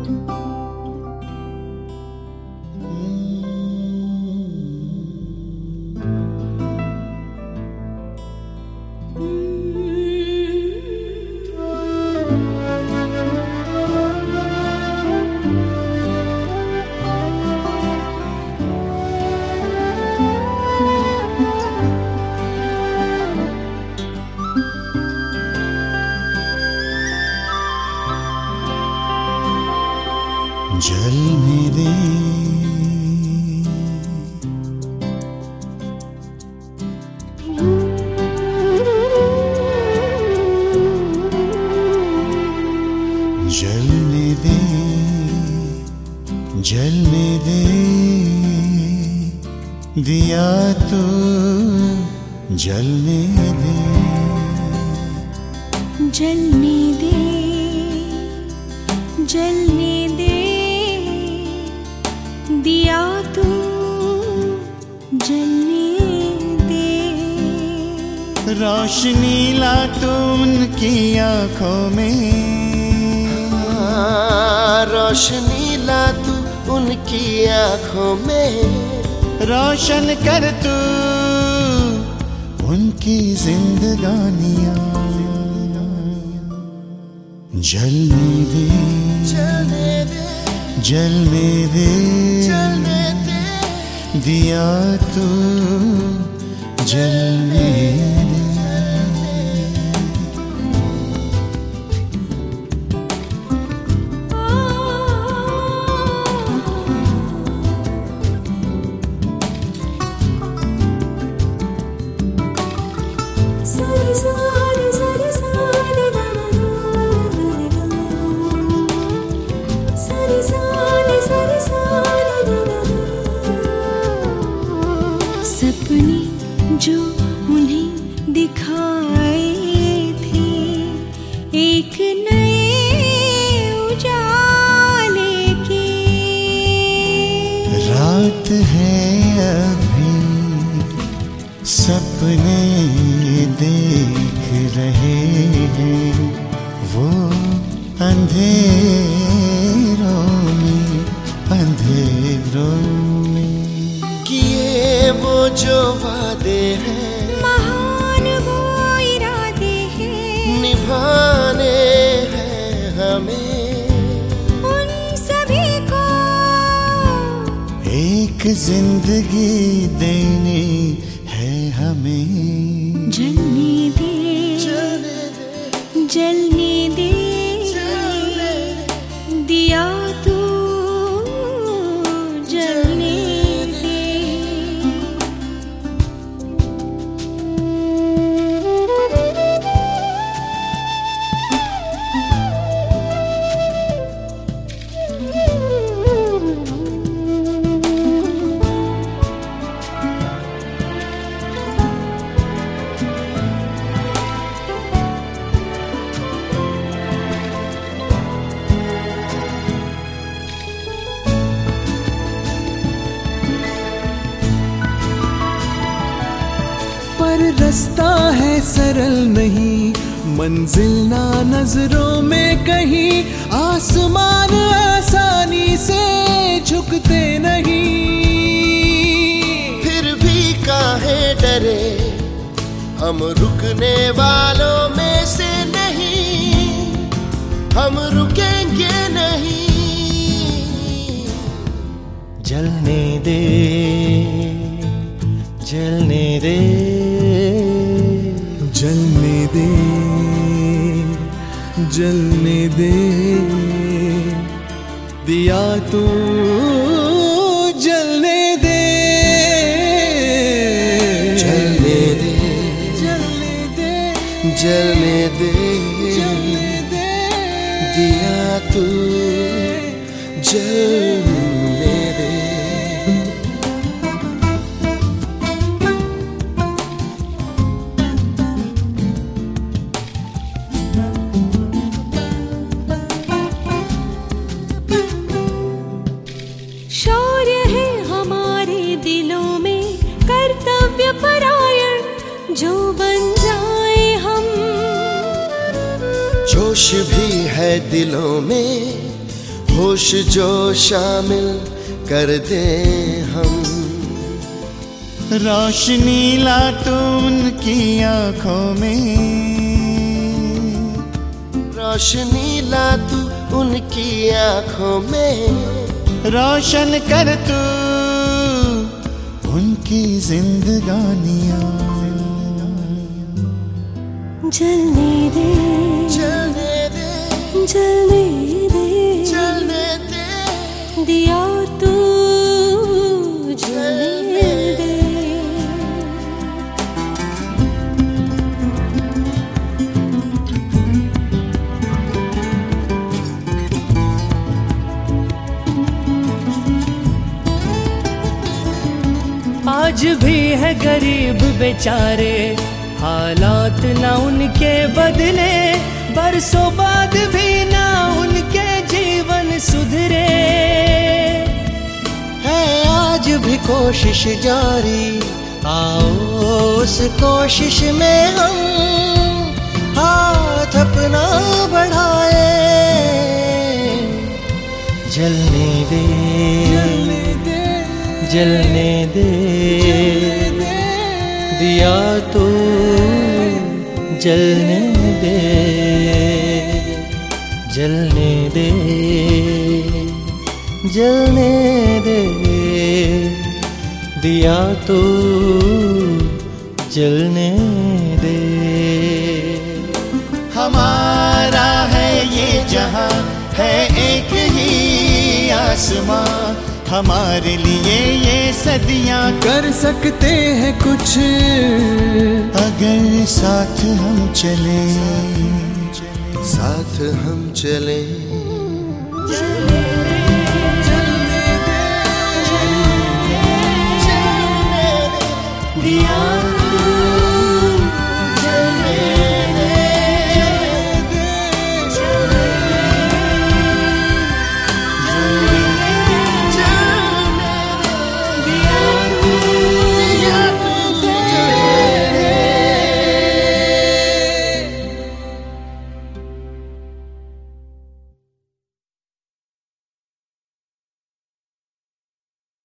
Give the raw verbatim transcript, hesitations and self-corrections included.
जलने दे, जलने दे, जलने दे, दिया तो जलने दे, जलने दे, जलने दे, दिया तू जलने दे। रोशनी ला तू उनकी आँखों में, रोशनी ला तू उनकी आँखों में, रोशन कर तू उनकी जिंदगानियाँ। जलने दे, जलने दे, जलने दे, जलने दे, दिया तू जलने दे। सारे सारे सारे सारे सारे सारे सारे सारे सपने जो उन्हें दिखाए थे एक नए उजाले की। रात है अभी सपने देख रहे हैं, वो अंधेरों में, अंधेरों में किए वो जो वादे हैं, महान वो इरादे हैं, निभाने हैं हमें उन सभी को एक जिंदगी देनी है हमें। जलने दे, जलने दे, जलने दे, जलने दिया तू जलने दे। पर रास्ता है सरल नहीं, मंजिल ना नजरों में कहीं, आसमान आसानी से झुकते नहीं। फिर भी काहे डरे, हम रुकने वालों में से नहीं, हम रुकेंगे नहीं। जलने दे, जलने दे, जलने दे, जलने दे, दिया तू जलने दे, जलने दे, जलने दे, जलने दे, जलने दे, दिया तू जलने दे। शौर्य है हमारे दिलों में, कर्तव्य परायण जो बन जाए हम। जोश भी है दिलों में, होश जो शामिल कर दे हम। रोशनी ला तू उनकी आंखों में, रोशनी ला तू उनकी आंखों में, रोशन कर तू उनकी जिंदगानियां। जलने दे जलने दे जलने दे जलने दे दिया तू जलने दे। आज भी है गरीब बेचारे, हालात ना उनके बदले, बरसों बाद भी ना उनके जीवन सुधरे। है आज भी कोशिश जारी, आओ उस कोशिश में हम हाथ अपना बढ़ाए। जलने दे जलने दे दिया तो जलने दे, जलने दे जलने दे दिया तो जलने दे। हमारा है ये जहां, है एक ही आसमां, हमारे लिए ये सदियां कर सकते हैं कुछ अगर साथ हम चले, साथ हम चले।